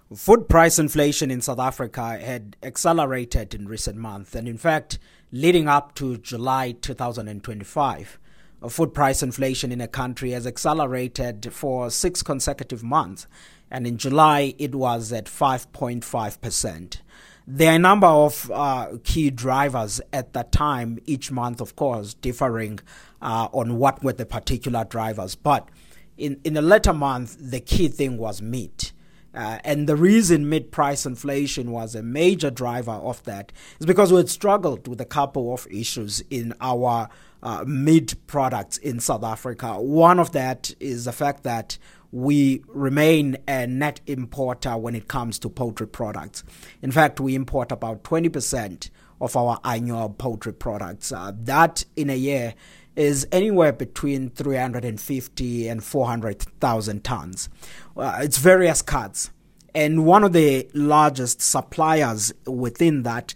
Food price inflation in South Africa had accelerated in recent months, and in fact, leading up to July 2025, food price inflation in a country has accelerated for 6 consecutive months, and in July it was at 5.5%. There are a number of key drivers at that time, each month, of course, differing on what were the particular drivers. But in the latter month, the key thing was meat. And the reason meat price inflation was a major driver of that is because we had struggled with a couple of issues in our meat products in South Africa. One of that is the fact that we remain a net importer when it comes to poultry products. In fact, we import about 20% of our annual poultry products. That in a year is anywhere between 350 and 400,000 tons. It's various cuts. And one of the largest suppliers within that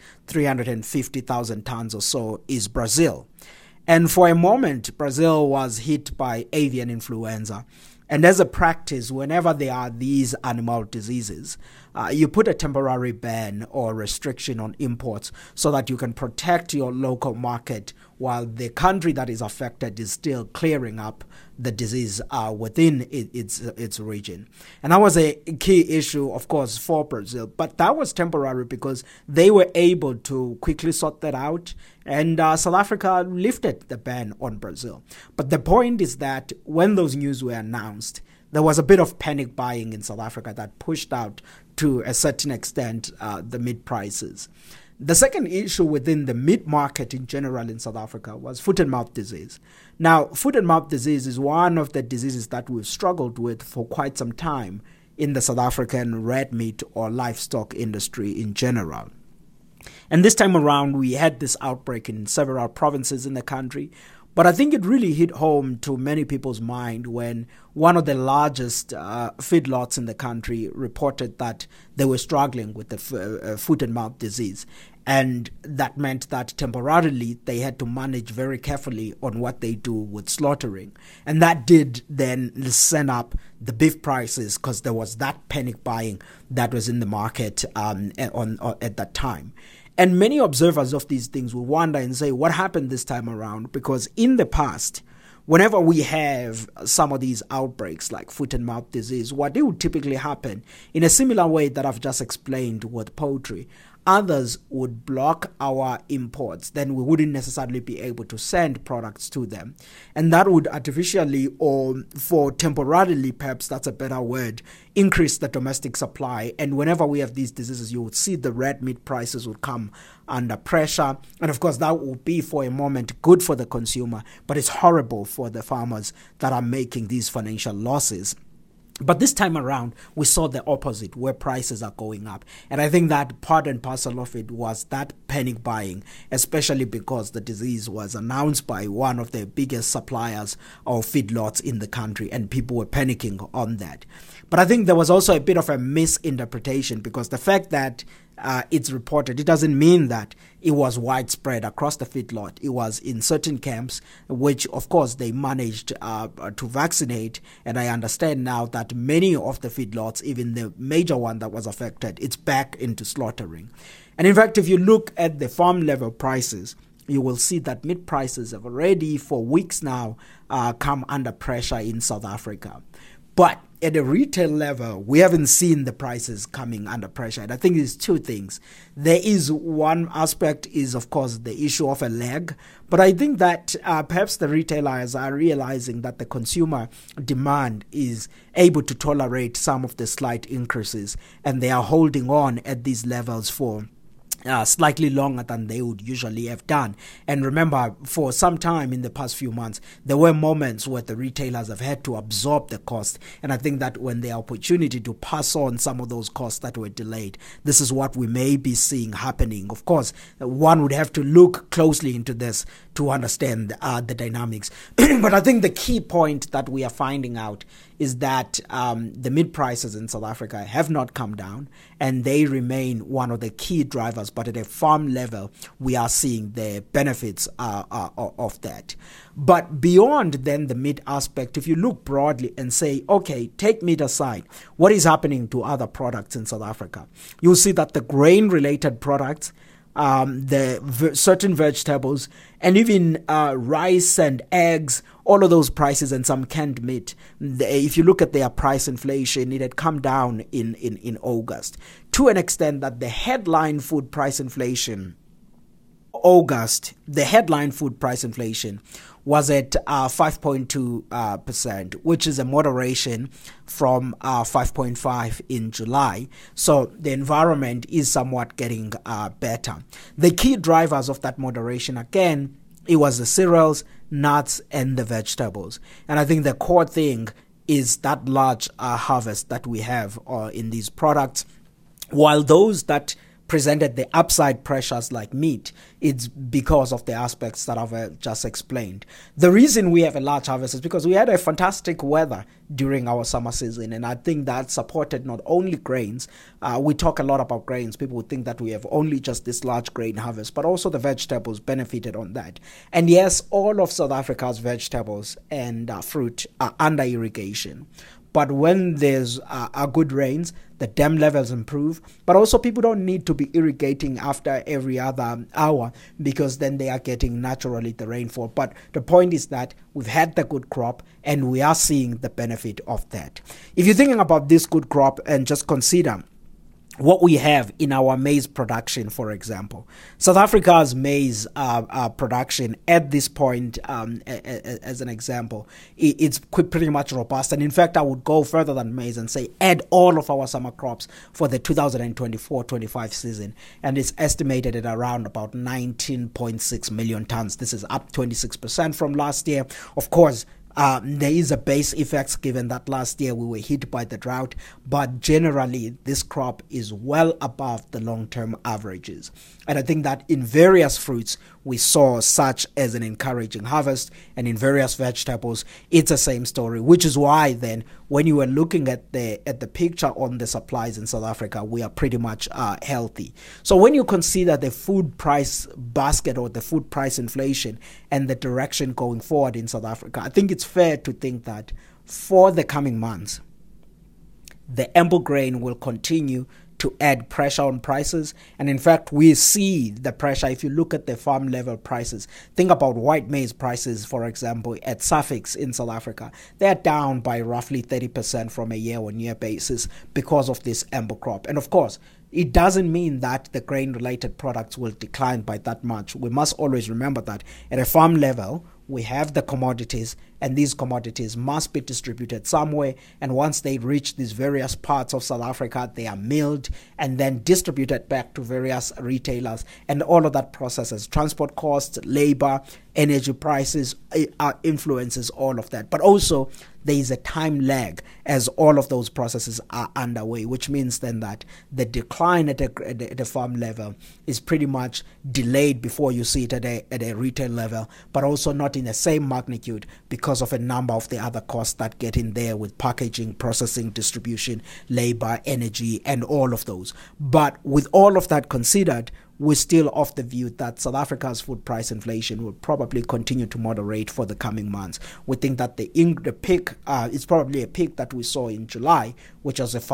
350,000 tons or so is Brazil. And for a moment, Brazil was hit by avian influenza. And as a practice, whenever there are these animal diseases, you put a temporary ban or restriction on imports so that you can protect your local market while the country that is affected is still clearing up the disease within its region. And that was a key issue, of course, for Brazil. But that was temporary because they were able to quickly sort that out, and South Africa lifted the ban on Brazil. But the point is that when those news were announced, there was a bit of panic buying in South Africa that pushed out, to a certain extent, the meat prices. The second issue within the meat market in general in South Africa was foot and mouth disease. Now, foot and mouth disease is one of the diseases that we've struggled with for quite some time in the South African red meat or livestock industry in general. And this time around, we had this outbreak in several provinces in the country. But I think it really hit home to many people's mind when one of the largest feedlots in the country reported that they were struggling with the foot and mouth disease. And that meant that temporarily they had to manage very carefully on what they do with slaughtering. And that did then send up the beef prices because there was that panic buying that was in the market at that time. And many observers of these things will wonder and say, what happened this time around? Because in the past, whenever we have some of these outbreaks like foot and mouth disease, what would typically happen in a similar way that I've just explained with poultry, others would block our imports. Then we wouldn't necessarily be able to send products to them. And that would artificially, or for temporarily, perhaps that's a better word, increase the domestic supply. And whenever we have these diseases, you would see the red meat prices would come under pressure. And of course, that will be for a moment good for the consumer, but it's horrible for the farmers that are making these financial losses. But this time around, we saw the opposite, where prices are going up. And I think that part and parcel of it was that panic buying, especially because the disease was announced by one of the biggest suppliers of feedlots in the country, and people were panicking on that. But I think there was also a bit of a misinterpretation, because the fact that it's reported, it doesn't mean that it was widespread across the feedlot. It was in certain camps, which of course they managed to vaccinate. And I understand now that many of the feedlots, even the major one that was affected, it's back into slaughtering. And in fact, if you look at the farm level prices, you will see that meat prices have already for weeks now come under pressure in South Africa. But at a retail level, we haven't seen the prices coming under pressure. And I think there's two things. There is one aspect is, of course, the issue of a lag. But I think that perhaps the retailers are realizing that the consumer demand is able to tolerate some of the slight increases. And they are holding on at these levels for slightly longer than they would usually have done. And remember, for some time in the past few months, there were moments where the retailers have had to absorb the cost. And I think that when the opportunity to pass on some of those costs that were delayed, this is what we may be seeing happening. Of course, one would have to look closely into this to understand the dynamics. But I think the key point that we are finding out is that the meat prices in South Africa have not come down, and they remain one of the key drivers. But at a farm level, we are seeing the benefits of that. But beyond then the meat aspect, if you look broadly and say, okay, take meat aside, what is happening to other products in South Africa? You'll see that the grain-related products, certain vegetables, and even rice and eggs, all of those prices, and some canned meat, if you look at their price inflation, it had come down in August to an extent that the headline food price inflation was at 5.2%, which is a moderation from 5.5 in July. So the environment is somewhat getting better. The key drivers of that moderation, again, it was the cereals, nuts, and the vegetables. And I think the core thing is that large harvest that we have in these products, while those that presented the upside pressures like meat, it's because of the aspects that I've just explained. The reason we have a large harvest is because we had a fantastic weather during our summer season, and I think that supported not only grains. We talk a lot about grains. People would think that we have only just this large grain harvest, but also the vegetables benefited on that. And yes, all of South Africa's vegetables and fruit are under irrigation. But when there's good rains, the dam levels improve. But also people don't need to be irrigating after every other hour, because then they are getting naturally the rainfall. But the point is that we've had the good crop and we are seeing the benefit of that. If you're thinking about this good crop and just consider what we have in our maize production, for example. South Africa's maize production at this point, as an example, it's pretty much robust. And in fact, I would go further than maize and say add all of our summer crops for the 2024-25 season. And it's estimated at around about 19.6 million tons. This is up 26% from last year. Of course, there is a base effect given that last year we were hit by the drought, but generally this crop is well above the long-term averages. And I think that in various fruits we saw such as an encouraging harvest, and in various vegetables it's the same story, which is why then when you were looking at the picture on the supplies in South Africa, we are pretty much healthy. So when you consider the food price basket or the food price inflation and the direction going forward in South Africa, I think it's fair to think that for the coming months, the amber grain will continue to add pressure on prices. And in fact, we see the pressure. If you look at the farm level prices, think about white maize prices, for example, at Safex in South Africa. They're down by roughly 30% from a year-on-year basis because of this amber crop. And of course, it doesn't mean that the grain-related products will decline by that much. We must always remember that at a farm level, we have the commodities, and these commodities must be distributed somewhere. And once they reach these various parts of South Africa, they are milled and then distributed back to various retailers. And all of that processes transport costs, labor, energy prices, influences all of that. But also there is a time lag as all of those processes are underway, which means then that the decline at a farm level is pretty much delayed before you see it at a retail level, but also not in the same magnitude because of a number of the other costs that get in there with packaging, processing, distribution, labor, energy, and all of those. But with all of that considered, we're still of the view that South Africa's food price inflation will probably continue to moderate for the coming months. We think that the peak is probably a peak that we saw in July, which was a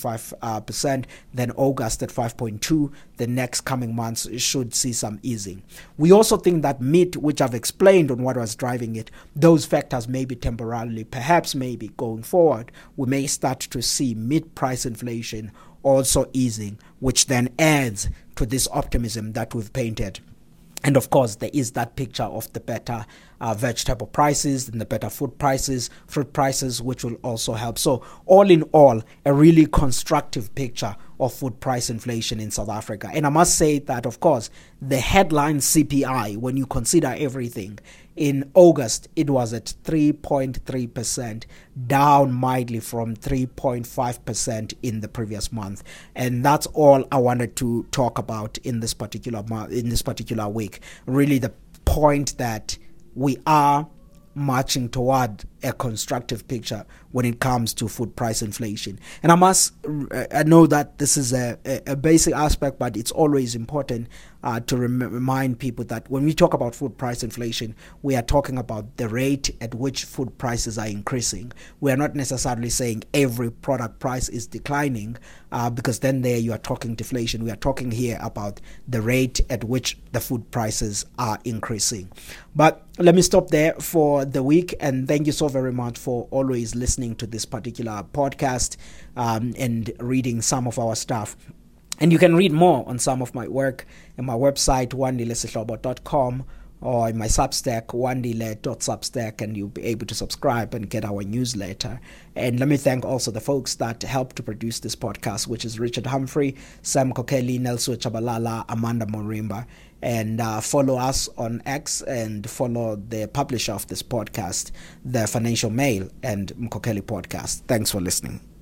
5.5%, then August at 5.2%. The next coming months should see some easing. We also think that meat, which I've explained on what was driving it, those factors may be temporarily, perhaps maybe going forward, we may start to see meat price inflation also easing, which then adds to this optimism that we've painted. And of course, there is that picture of the better vegetable prices and the better food prices, fruit prices, which will also help. So all in all, a really constructive picture of food price inflation in South Africa. And I must say that, of course, the headline CPI, when you consider everything, in August, it was at 3.3%, down mildly from 3.5% in the previous month. And that's all I wanted to talk about in this particular week. Really, the point that we are marching toward a constructive picture when it comes to food price inflation. And I know that this is a basic aspect, but it's always important to remind people that when we talk about food price inflation, we are talking about the rate at which food prices are increasing. We are not necessarily saying every product price is declining, because then there you are talking deflation. We are talking here about the rate at which the food prices are increasing. But let me stop there for the week, and thank you so very much for always listening to this particular podcast and reading some of our stuff. And you can read more on some of my work in my website, wandilesihlobo.com, or in my Substack, wandile.substack, and you'll be able to subscribe and get our newsletter. And let me thank also the folks that helped to produce this podcast, which is Richard Humphrey, Sam Kokeli, Nelson Chabalala, Amanda Morimba. And follow us on X and follow the publisher of this podcast, The Financial Mail and Mkokeli Podcast. Thanks for listening.